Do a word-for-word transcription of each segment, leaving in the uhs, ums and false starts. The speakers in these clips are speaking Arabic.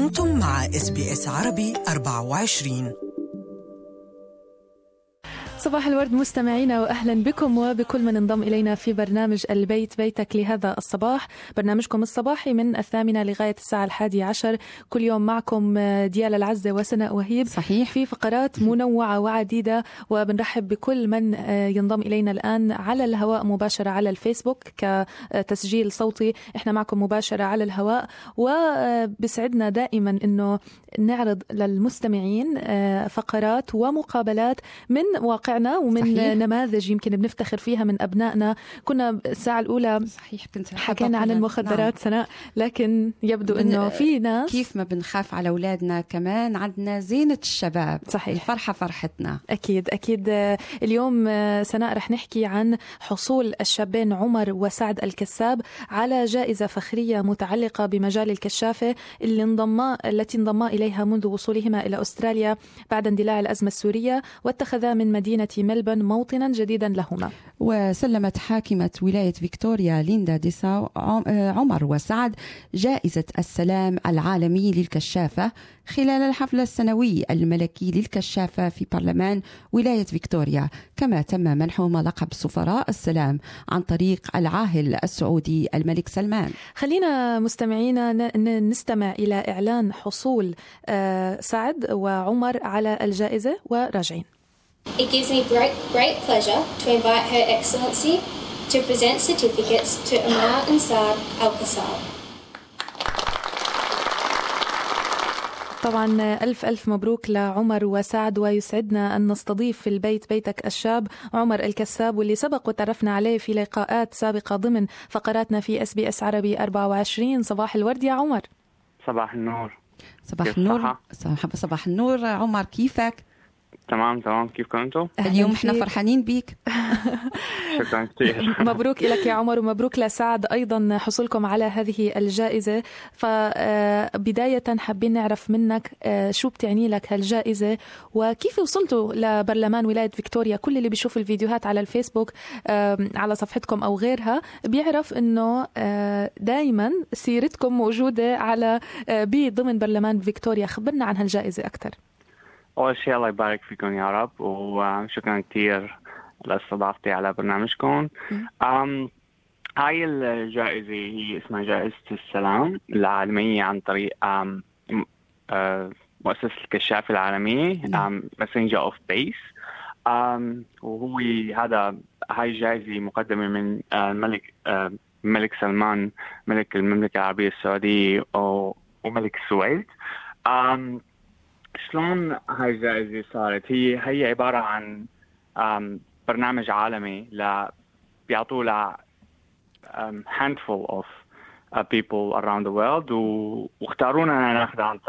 أنتم مع إس بي إس عربي أربعة وعشرين. صباح الورد مستمعينا، وأهلا بكم وبكل من انضم إلينا في برنامج البيت بيتك لهذا الصباح، برنامجكم الصباحي من الثامنة لغاية الساعة الحادية عشر كل يوم. معكم ديال العزة وسناء وهيب. صحيح. في فقرات منوعة وعديدة، وبنرحب بكل من ينضم إلينا الآن على الهواء مباشرة على الفيسبوك كتسجيل صوتي. إحنا معكم مباشرة على الهواء، وبسعدنا دائما أنه نعرض للمستمعين فقرات ومقابلات من واقع ومن صحيح. نماذج يمكن بنفتخر فيها من أبنائنا. كنا الساعة الأولى صحيح كنت حكينا عن المخدرات. نعم. سناء، لكن يبدو بن... أنه في ناس كيف ما بنخاف على أولادنا كمان عندنا زينة الشباب. صحيح. الفرحة فرحتنا. أكيد أكيد. اليوم سناء رح نحكي عن حصول الشابين عمر وسعد الكساب على جائزة فخرية متعلقة بمجال الكشافة اللي انضم التي انضما إليها منذ وصولهما إلى أستراليا بعد اندلاع الأزمة السورية، واتخذا من مدينة ملبن موطنا جديدا لهما. وسلمت حاكمة ولاية فيكتوريا ليندا ديساو عمر وسعد جائزة السلام العالمي للكشافة خلال الحفل السنوي الملكي للكشافة في برلمان ولاية فيكتوريا، كما تم منحهما لقب سفراء السلام عن طريق العاهل السعودي الملك سلمان. خلينا مستمعينا نستمع إلى إعلان حصول سعد وعمر على الجائزة وراجعين. It gives me great, great pleasure to invite Her Excellency to present certificates to Amar and Saad Al-Kassab. طبعا ألف ألف مبروك لعمر وسعد، ويسعدنا أن نستضيف في البيت بيتك الشاب عمر الكساب، واللي سبق وتعرفنا عليه في لقاءات سابقة ضمن فقراتنا في إس بي إس عربي أربعة وعشرين. صباح الورد يا عمر. صباح النور. صباح النور. صباح النور عمر، كيفك؟ تمام تمام، كيفكم انتم؟ اليوم احنا فرحانين بيك. شكرا كثير. مبروك لك يا عمر، ومبروك لسعد أيضا حصولكم على هذه الجائزة. فبداية حابين نعرف منك شو بتعني لك هالجائزة، وكيف وصلتوا لبرلمان ولاية فيكتوريا. كل اللي بيشوف الفيديوهات على الفيسبوك على صفحتكم أو غيرها بيعرف إنه دايما سيرتكم موجودة على بي ضمن برلمان فيكتوريا. خبرنا عن هالجائزة أكثر. أول شيء الله يبارك فيكم يا رب، وشكرا كثير لاستضافتي على برنامجكم. أم هاي الجائزة هي اسمها جائزة السلام العالمية عن طريق أم أه مؤسسة الكشافة العالمية Messenger of Peace. أم وهو هذا هاي الجائزة مقدمة من الملك الملك سلمان ملك المملكة العربية السعودية وملك السويد. أم شلون هاي الجائزة صارت؟ هي هي عبارة عن برنامج عالمي ل بيعطوه ل handful of uh, people around the world، واختارونا ناخذ عن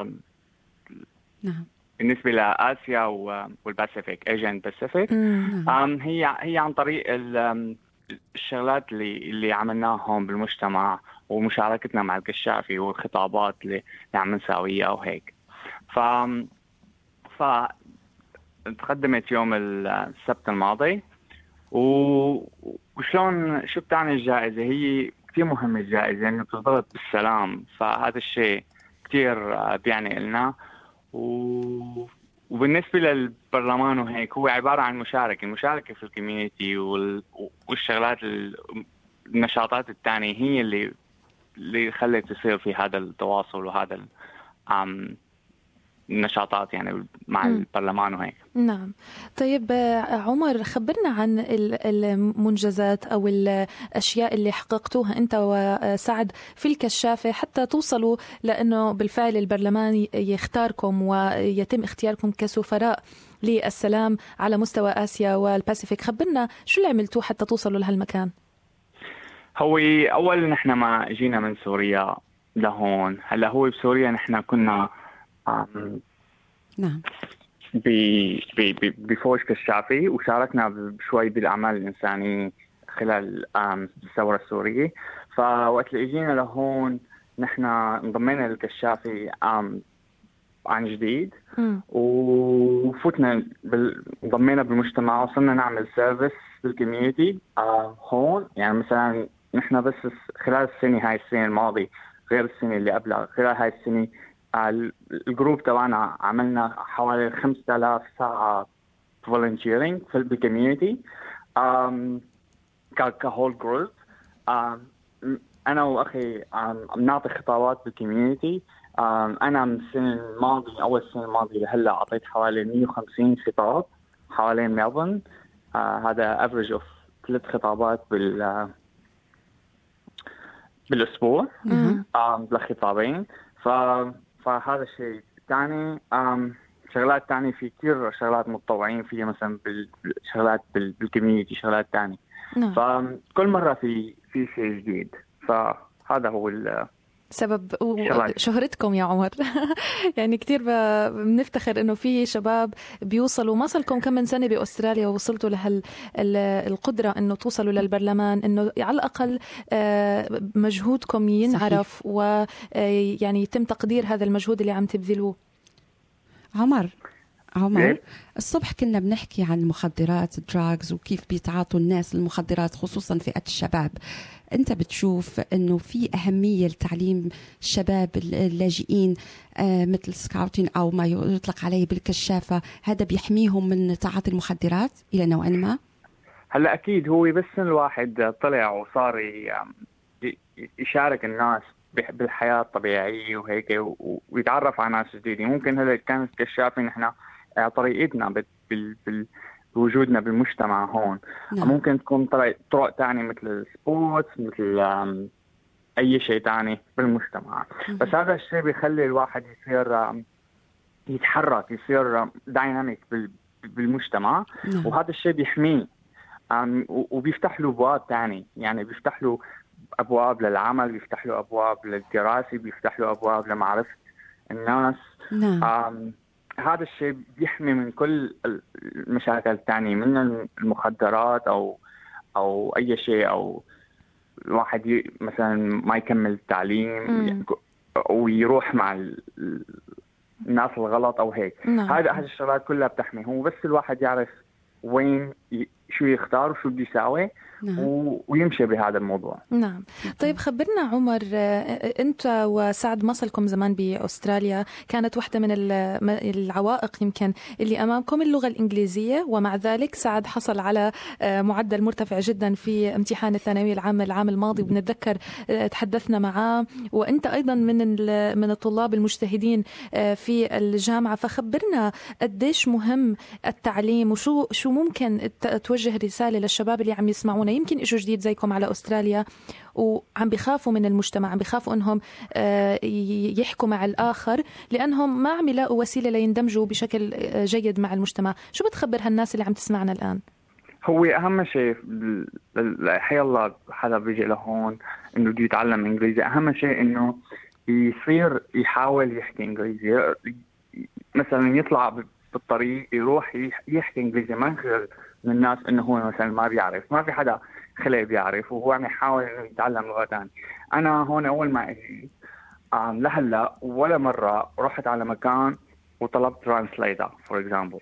نعم بالنسبة لآسيا والباسيفيك Asian Pacific. um, هي هي عن طريق الشغلات اللي اللي عملناهم بالمجتمع ومشاركتنا مع الكشافي والخطابات اللي عم نساويها أو هيك. ف ف تقدمت يوم السبت الماضي. وشلون شو بتعني الجائزة؟ هي كتير مهمة الجائزة، يعني بترتبط بالسلام، فهذا الشيء كتير بيعني لنا. و... وبالنسبة للبرلمان وهيك هو عبارة عن مشاركة المشاركة في الكوميونيتي وال... والشغلات النشاطات التانية هي اللي اللي خلت تصير في هذا التواصل وهذا ال... عم النشاطات يعني مع م. البرلمان وهيك. نعم. طيب عمر، خبرنا عن المنجزات أو الأشياء اللي حققتوها أنت وسعد في الكشافة حتى توصلوا لأنه بالفعل البرلمان يختاركم ويتم اختياركم كسفراء للسلام على مستوى آسيا والباسيفيك. خبرنا شو اللي عملتوه حتى توصلوا لهالمكان. هو أول نحن ما جينا من سوريا لهون، هلا هو بسوريا نحن كنا نعم بفوج كشافي، وشاركنا شوي بالأعمال الإنسانية خلال الثورة السورية. فوقت اللي اجينا لهون نحن انضمينا للكشافي عن جديد، وفتنا انضمينا بالمجتمع، وصلنا نعمل سيرفيس بالكوميونتي هون. يعني مثلا نحن بس خلال السنة هاي السنة الماضية غير السنة اللي قبلها، خلال هاي السنة الجروب تبعنا عملنا حوالي خمسة آلاف ساعة volunteering في الكوميونتي كهول جروب. أنا وأخي عم نعطي خطابات بالكوميونتي. أنا من السنة الماضية أول السنة الماضية لهلا أعطيت حوالي مية وخمسين خطاب حوالين ملبورن. هذا average of ثلاث خطابات بال بالأسبوع بالخطابين. ف فهذا الشيء. ثاني شغلات تانية في كتير شغلات متطوعين فيها مثلا بالشغلات بالكوميونتي شغلات تانية. نعم. فكل مرة في في شيء جديد. فهذا هو سبب شهرتكم يا عمر. يعني كتير بنفتخر انه في شباب بيوصلوا. ما صلكم كم من سنة بأستراليا ووصلتوا لهالقدرة انه توصلوا للبرلمان، انه على الأقل مجهودكم ينعرف ويعني يتم تقدير هذا المجهود اللي عم تبذلوه. عمر عمر الصبح كنا بنحكي عن المخدرات الدراغز وكيف بيتعاطوا الناس المخدرات خصوصا فئة الشباب. أنت بتشوف أنه في أهمية لتعليم الشباب اللاجئين مثل سكاوتين أو ما يطلق عليه بالكشافة؟ هذا بيحميهم من تعاطي المخدرات إلى نوع ما؟ هلا أكيد هو بس الواحد طلع وصار يشارك الناس بالحياة الطبيعية وهيك ويتعرف على ناس جديدة. ممكن هلا كانت كشافين إحنا طريقتنا بال بال بوجودنا بالمجتمع هون. نعم. ممكن تكون طرق تانية مثل السبورت مثل أي شيء تاني بالمجتمع. م- بس هذا الشيء بيخلي الواحد يصير يتحرك يصير دايناميك بالمجتمع. نعم. وهذا الشيء بيحميه وبيفتح له أبواب تاني. يعني بيفتح له أبواب للعمل، بيفتح له أبواب للدراسة، بيفتح له أبواب لمعرفة الناس. نعم. هذا الشيء بيحمي من كل المشاكل الثانية من المخدرات أو أو أي شيء، أو الواحد مثلا ما يكمل التعليم ويروح مع الناس الغلط أو هيك. نعم. هذا هذه الشغلات كلها بتحمي. هو بس الواحد يعرف وين شو يختار وشو بده يساوي. نعم. ويمشي بهذا الموضوع. نعم. طيب خبرنا عمر، أنت وسعد مصلكم زمان بأستراليا، كانت واحدة من العوائق يمكن اللي أمامكم اللغة الإنجليزية، ومع ذلك سعد حصل على معدل مرتفع جدا في امتحان الثانوية العامة العام الماضي، وبنتذكر تحدثنا معاه، وأنت أيضا من من الطلاب المجتهدين في الجامعة. فخبرنا قديش مهم التعليم، وشو شو ممكن توجه رسالة للشباب اللي عم يسمعونا يمكن إجوا جديد زيكم على أستراليا وعم بيخافوا من المجتمع، عم بيخافوا إنهم يحكوا مع الآخر لأنهم ما عم يلاقوا وسيلة ليندمجوا بشكل جيد مع المجتمع. شو بتخبر هالناس اللي عم تسمعنا الآن؟ هو أهم شيء حي الله حدا بيجي لهون إنه بده يتعلم إنجليزي، أهم شيء إنه يصير يحاول يحكي إنجليزي. مثلا يطلع بالطريق يروح يحكي إنجليزي، ما يخير من الناس إنه هو مثلا ما بيعرف. ما في حدا خلق بيعرف وهو عم يحاول إنه يتعلم لغة تانية. أنا هون أول ما أجي لهلا ولا مرة رحت على مكان وطلبت ترانسليتر فور إكزامبل.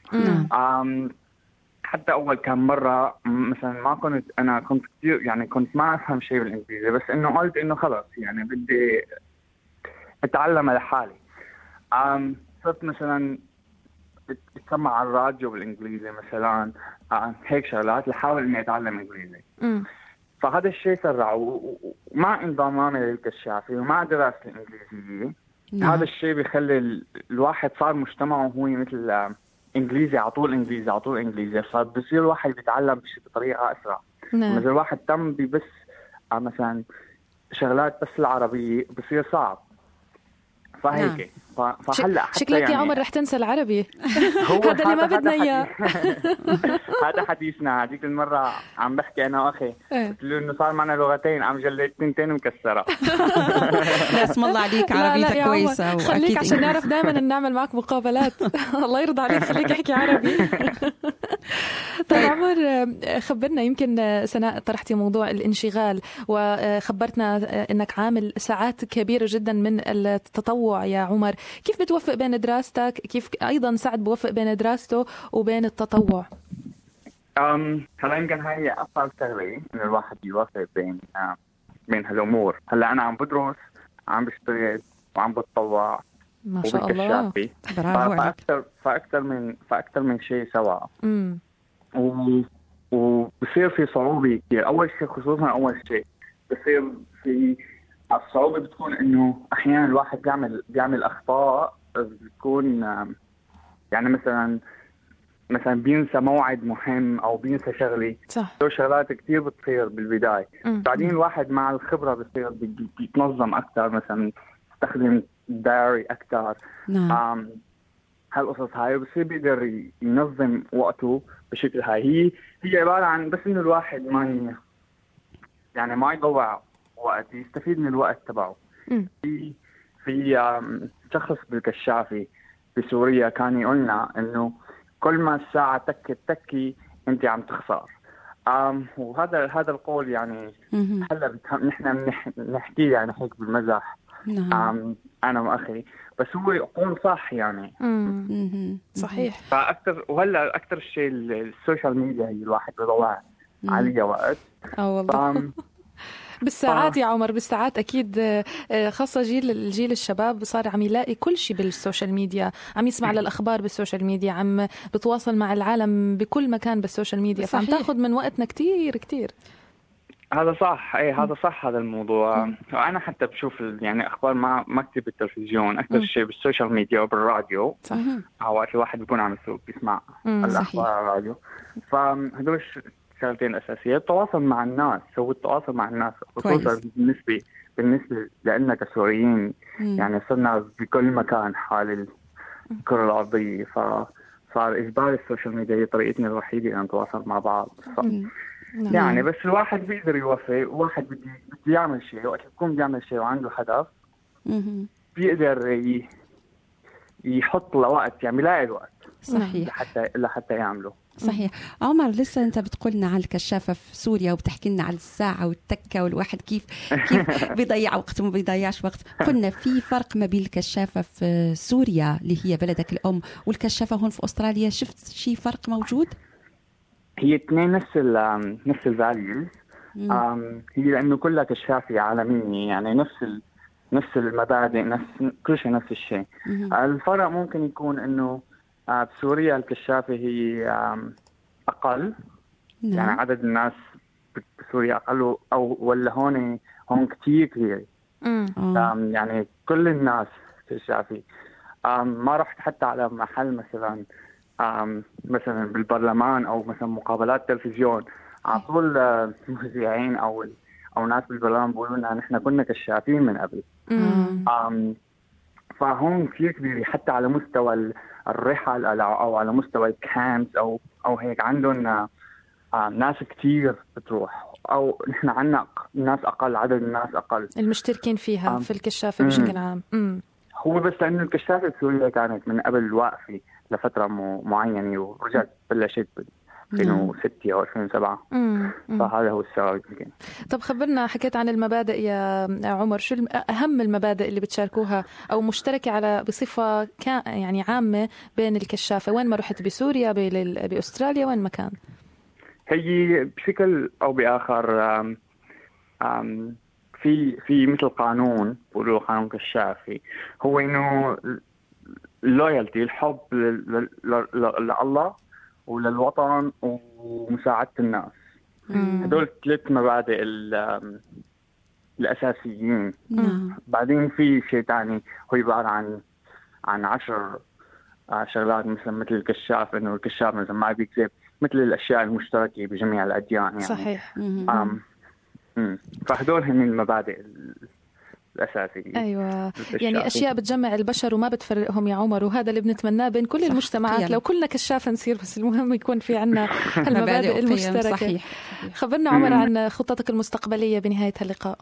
حتى أول كم مرة مثلا ما كنت أنا كنت كتير يعني كنت ما أفهم شيء بالإنجليزي، بس إنه قلت إنه خلاص يعني بدي أتعلم لحالي. صرت مثلا بتسمع على الراديو بالإنجليزي مثلا هيك شغلات لحاول إني أتعلم إنجليزي. م. فهذا الشيء سرع ومع انضمامي للكشافة ومع دراستي الإنجليزية. نعم. هذا الشيء بيخلي الواحد صار مجتمعه هو مثل إنجليزي على طول إنجليزي على طول إنجليزي، فبصير الواحد بيتعلم بطريقة أسرع. نعم. مثل الواحد تم ببس مثلا شغلات بس العربية بصير صعب. فهيك. نعم. فهلا شكلك يعني يا عمر رح تنسى العربي. هذا اللي ما بدنا اياه. هذا حديثنا. هذيك المره عم بحكي انا واخي قلت له انه صار معنا لغتين عم جليت تنتين مكسره. لا اسم الله عليك، عربيتك كويسه. خليك عشان نعرف دائما نعمل معك مقابلات. الله يرضى عليك، خليك احكي عربي. طيب عمر خبرنا، يمكن سناء طرحتي موضوع الانشغال وخبرتنا انك عامل ساعات كبيره جدا من التطوع يا عمر. كيف بتوفق بين دراستك، كيف أيضا سعد بوفق بين دراسته وبين التطوع؟ أم هلا يمكن هاي أصعب شغلة إن الواحد يوفق بين بين هالأمور. هلا أنا عم بدرس، عم بشتغل وعم بتطوع ما شاء الله. برافو عليك. فأكثر فأكثر من فأكثر من شيء سوا. امم و وبصير في صعوبة كثير. أول شيء خصوصا أول شيء بصير في الصعوبة بتكون إنه أحيانا الواحد بيعمل بيعمل أخطاء بتكون يعني مثلا مثلا بينسى موعد مهم أو بينسى شغلة. صح. دول شغلات كتير بتصير بالبداية. مم. بعدين الواحد مع الخبرة بصير بي- بيتنظم أكثر، مثلا يستخدم دايري أكثر. نعم. هالقصص هاي بصير بيقدر ينظم وقته بشكل هاي. هي هي عبارة عن بس إنه الواحد ما ي... يعني ما يضيع وقت، يستفيد من الوقت تبعه. مم. في في آم، شخص بالكشافي بسوريا كان يقولنا إنه كل ما الساعة تكت تكي أنت عم تخسر. آم وهذا هذا القول يعني مهم. هلا بتهم نحن بنح- بنحكيه يعني هيك بالمزح. نعم. آم أنا وأخي، بس هو قول صح يعني. امم مهم. صحيح. فأكثر وهلا أكثر شيء السوشيال ميديا هي الواحد بيضيع عليها وقت. اه والله. فام بالساعات يا عمر، بالساعات اكيد. آه، خاصه جيل الجيل الشباب صار عم يلاقي كل شيء بالسوشيال ميديا، عم يسمع للاخبار بالسوشيال ميديا، عم بتواصل مع العالم بكل مكان بالسوشيال ميديا، فعم صحيح. تاخذ من وقتنا كتير كتير. هذا صح. اي هذا صح هذا الموضوع. وانا حتى بشوف ال- يعني اخبار ما ما كتير بالتلفزيون، اكثر مم. شيء بالسوشيال ميديا وبالراديو. صح. مهم. وقت الواحد بيكون عم يسوق بيسمع مم. الاخبار صحيح. على الراديو. فهدول شغلتين اساسيه. التواصل مع الناس، هو التواصل مع الناس خصوصا كويس. بالنسبه بالنسبه لنا كسوريين. مم. يعني صرنا بكل مكان حال الكره الارضيه، فصار اجباري السوشيال ميديا هي طريقتنا الوحيده ان نتواصل مع بعض. ف... مم. نعم. يعني بس الواحد بيقدر يوفق، واحد بده بده يعمل شيء. وقت يكون بيعمل شيء وعنده هدف مهم. بيقدر ي... يحط له وقت، يعني بيلاقي الوقت صحيح. لحتى لحتى يعمله. صحيح. عمر، لسه انت بتقولنا عن الكشافه في سوريا وبتحكي لنا عن الساعه والتكه والواحد كيف كيف بيضيع وقت وما بيضيعش وقت. قلنا في فرق ما بين الكشافه في سوريا اللي هي بلدك الام والكشافه هون في استراليا، شفت شيء فرق موجود؟ هي اثنين نفس ال نفس الفاليوز. هي لانه كلها كشافه عالميه، يعني نفس ال نفس المبادئ، نفس كل شيء نفس الشيء. مهم. الفرق ممكن يكون انه آه، بسوريا الكشافه هي آم، اقل. يعني نعم. عدد الناس بسوريا أقل، أو ولا هون هون كتير كبير. امم آه. آم، يعني كل الناس كشافي. آم، ما رحت حتى على محل مثلا آم، مثلا بالبرلمان أو مثلا مقابلات تلفزيون على طول آه، مذيعين أو أو ناس بالبرلمان بيقولوا لنا نحن كنا كشافين من قبل. امم آم، فهون كثير كبير حتى على مستوى ال- الرحل أو على مستوى الكامبس أو أو هيك عندهم آه، آه، ناس كتير بتروح، أو نحن عنا ق- ناس أقل، عدد الناس أقل. المشتركين فيها آم. في الكشافه مم. بشكل عام. امم هو بس لأنه الكشافة بسوريا كانت من قبل واقفة لفترة مو- معينة، ورجعت بلشت ب ألفين وستة أو ألفين وسبعة. امم فهذا هو السبب يمكن. طب خبرنا، حكيت عن المبادئ يا عمر، شو الم- أهم المبادئ اللي بتشاركوها أو مشتركة على بصفة كا يعني عامة بين الكشافة؟ وين ما رحت بسوريا بال- بأستراليا وين ما كان؟ هي بشكل أو بآخر آم، آم، في في مثل قانون بقولوا قانون كشافي، هو إنه اللويالتي، الحب لل- لل- لل- لله وللوطن ومساعدة الناس. مم. هدول ثلاث مبادئ ال- آم، الأساسيين. نعم. بعدين في شيء تاني هو عبارة عن عن عشر آه، شغلات، مثلا مثل الكشاف، إنه الكشاف مثلا ما بيكذب، مثل الأشياء المشتركة بجميع الأديان يعني. صحيح. مهم. آم، مم. فهدول هم المبادئ الأساسية. أيوة، الكشافي. يعني أشياء بتجمع البشر وما بتفرقهم يا عمر، وهذا اللي بنتمناه بين كل صح، المجتمعات. قيم. لو كلنا كشافة نصير، بس المهم يكون في عنا مبادئ المبادئ وقيم. المشتركة. صحيح. خبرنا عمر عن خطتك المستقبلية بنهاية هاللقاء.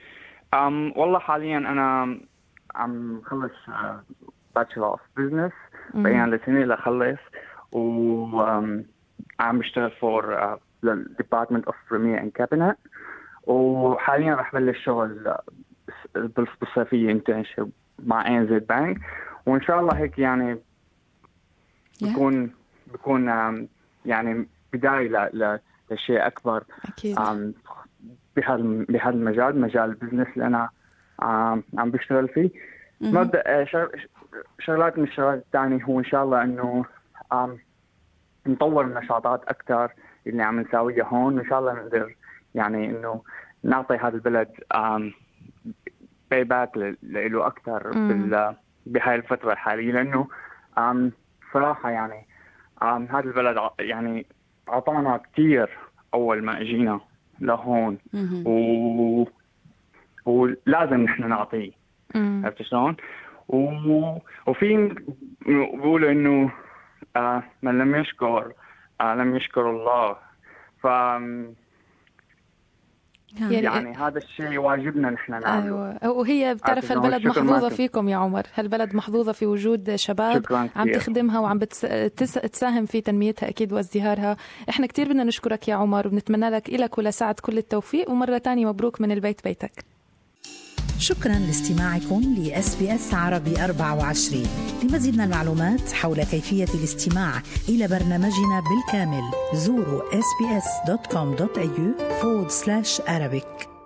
أم والله حاليا أنا عم خلص باتشلر اوف بزنس، بقينا لسنة لأخلص، وعم بشتغل فور ديبارتمنت اوف بريمير اند كابينت، وحاليا رح بلش شغل بالصيفية انترنشيب مع إن زد بانك، وإن شاء الله هيك يعني بكون بكون آم، يعني بداية ل- ل- لشيء أكبر. أكيد. آم، بهذا بهذا المجال، مجال البزنس اللي أنا عم عم بشتغل فيه. مبدأ شغ- شغلات من الشغلات الثانية هو إن شاء الله إنه نطور النشاطات أكثر اللي عم نساويها هون، وإن شاء الله نقدر يعني إنه نعطي هذا البلد باي باك له أكثر بهاي الفترة الحالية، لأنه صراحة يعني هذا البلد يعني عطانا كتير أول ما أجينا لهون، و... ولازم نحن نعطيه. عرفت شلون؟ و... وفي بيقولوا إنه آه من لم يشكر آه لم يشكر الله. ف يعني, يعني هذا الشيء واجبنا نحن نعمله. أيوة. وهي بتعرف هالبلد محظوظة فيكم يا عمر، هالبلد محظوظة في وجود شباب عم تخدمها وعم بتساهم في تنميتها أكيد وازدهارها. إحنا كتير بدنا نشكرك يا عمر، وبنتمنى لك إلك ولسعد كل التوفيق، ومرة تانية مبروك من البيت بيتك. شكرا لاستماعكم ل إس بي إس عربي أربعة وعشرين. لمزيد من المعلومات حول كيفية الاستماع إلى برنامجنا بالكامل زوروا إس بي إس دوت كوم دوت إيه يو forward slash Arabic.